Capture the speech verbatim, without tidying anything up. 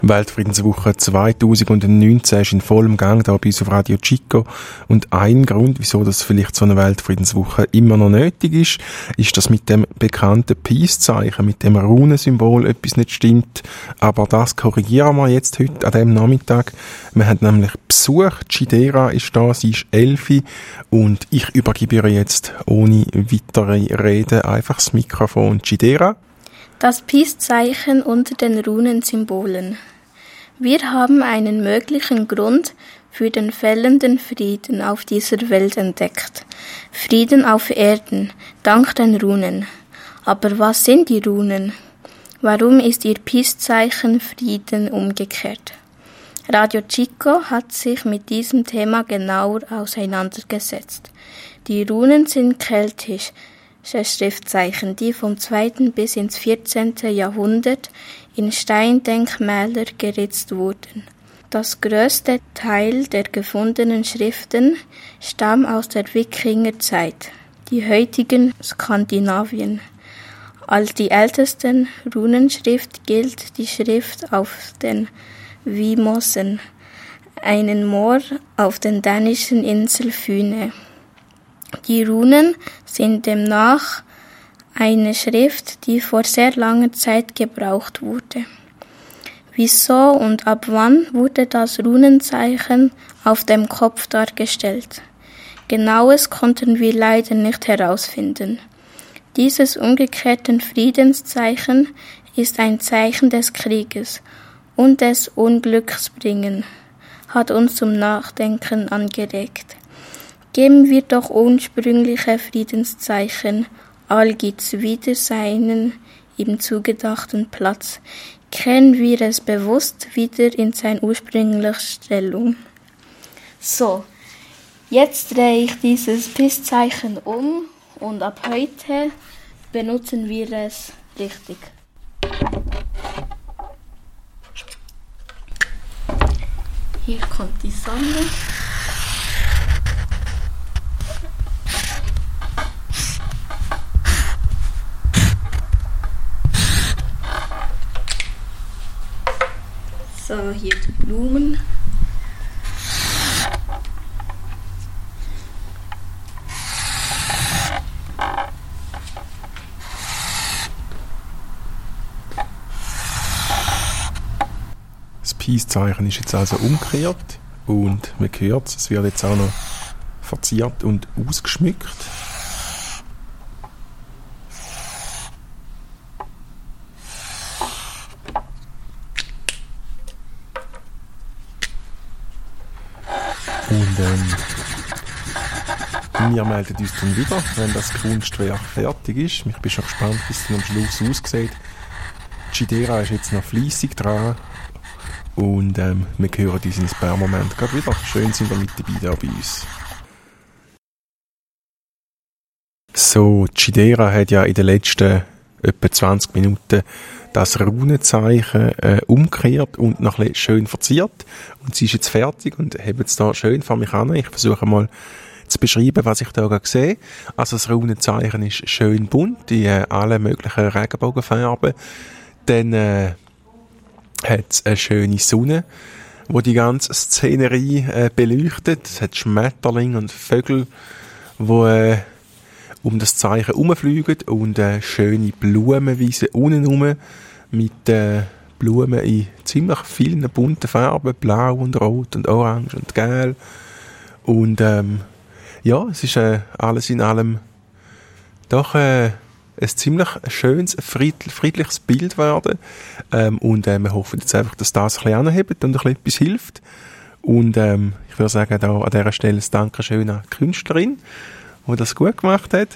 Weltfriedenswoche zwanzig neunzehn ist in vollem Gang da bei uns auf Radio Chico. Und ein Grund, wieso das vielleicht so eine Weltfriedenswoche immer noch nötig ist, ist, dass mit dem bekannten Peace-Zeichen, mit dem Runensymbol etwas nicht stimmt. Aber das korrigieren wir jetzt heute an diesem Nachmittag. Wir haben nämlich Besuch. Chidera ist da, sie ist Elfi. Und ich übergebe ihr jetzt ohne weitere Rede einfach das Mikrofon. Chidera. Das Peace-Zeichen unter den Runensymbolen. Wir haben einen möglichen Grund für den fehlenden Frieden auf dieser Welt entdeckt. Frieden auf Erden, dank den Runen. Aber was sind die Runen? Warum ist ihr Peace-Zeichen Frieden umgekehrt? Radio Chico hat sich mit diesem Thema genauer auseinandergesetzt. Die Runen sind keltisch, Schriftzeichen, die vom zweiten bis ins vierzehnten Jahrhundert in Steindenkmäler geritzt wurden. Das größte Teil der gefundenen Schriften stammt aus der Wikingerzeit, die heutigen Skandinavien. Als die älteste Runenschrift gilt die Schrift auf den Vimosen, einen Moor auf den dänischen Insel Fyne. Die Runen sind demnach eine Schrift, die vor sehr langer Zeit gebraucht wurde. Wieso und ab wann wurde das Runenzeichen auf dem Kopf dargestellt? Genaues konnten wir leider nicht herausfinden. Dieses umgekehrte Friedenszeichen ist ein Zeichen des Krieges und des Unglücksbringen, hat uns zum Nachdenken angeregt. Geben wir doch ursprüngliche Friedenszeichen Algiz wieder seinen ihm zugedachten Platz. Kehren wir es bewusst wieder in seine ursprüngliche Stellung. So, jetzt drehe ich dieses Peace-Zeichen um und ab heute benutzen wir es richtig. Hier kommt die Sonne. So, hier die Blumen. Das Peace-Zeichen ist jetzt also umgekehrt und man hört es, es wird jetzt auch noch verziert und ausgeschmückt. Und ähm, wir melden uns dann wieder, wenn das Kunstwerk fertig ist. Ich bin schon gespannt, wie es dann am Schluss aussieht. Chidera ist jetzt noch fleissig dran. Und ähm, wir hören uns in ein paar Momente gerade wieder. Schön sind wir mit dabei da bei uns. So, Chidera hat ja in den letzten etwa zwanzig Minuten das Runenzeichen äh, umgekehrt und noch ein bisschen schön verziert. Und sie ist jetzt fertig und hat jetzt da schön vor mich an. Ich versuche mal zu beschreiben, was ich da gerade sehe. Also das Runenzeichen ist schön bunt, in äh, allen möglichen Regenbogenfarben. Dann äh, hat es eine schöne Sonne, die die ganze Szenerie äh, beleuchtet. Es hat Schmetterlinge und Vögel, die äh, um das Zeichen herumfliegen und äh, schöne Blumenwiese unten rum mit äh, Blumen in ziemlich vielen bunten Farben, blau und rot und orange und gelb. Und ähm, ja, es ist äh, alles in allem doch äh, ein ziemlich schönes, friedl- friedliches Bild werden. Ähm, und äh, wir hoffen jetzt einfach, dass das ein bisschen anhebt und ein bisschen etwas hilft. Und ähm, ich würde sagen, da an dieser Stelle ein Dankeschön an die Künstlerin, die das gut gemacht hat.